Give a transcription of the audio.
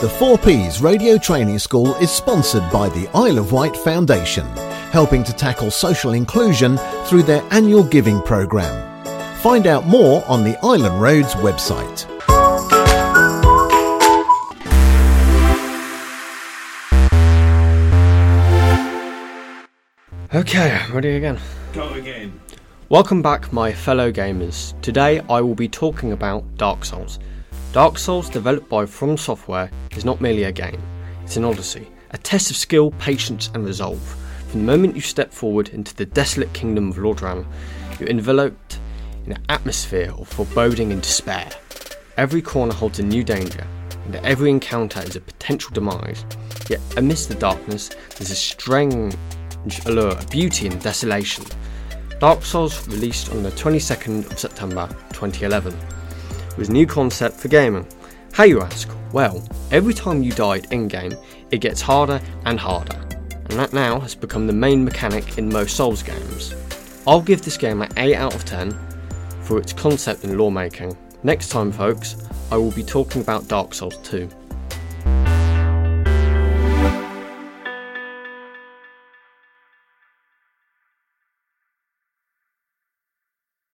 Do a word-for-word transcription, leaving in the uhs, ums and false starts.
The four Ps Radio Training School is sponsored by the Isle of Wight Foundation, helping to tackle social inclusion through their annual giving programme. Find out more on the Island Roads website. Okay, ready again. Go again. Welcome back, my fellow gamers. Today I will be talking about Dark Souls. Dark Souls, developed by From Software, is not merely a game. It's an odyssey, a test of skill, patience and resolve. From the moment you step forward into the desolate kingdom of Lordran, you're enveloped in an atmosphere of foreboding and despair. Every corner holds a new danger, and every encounter is a potential demise. Yet amidst the darkness, there's a strange allure of beauty and desolation. Dark Souls released on the twenty-second of September twenty eleven. It was a new concept for gaming. How, you ask? Well, every time you died in-game, it gets harder and harder, and that now has become the main mechanic in most Souls games. I'll give this game an eight out of ten for its concept and lore making. Next time, folks, I will be talking about Dark Souls two.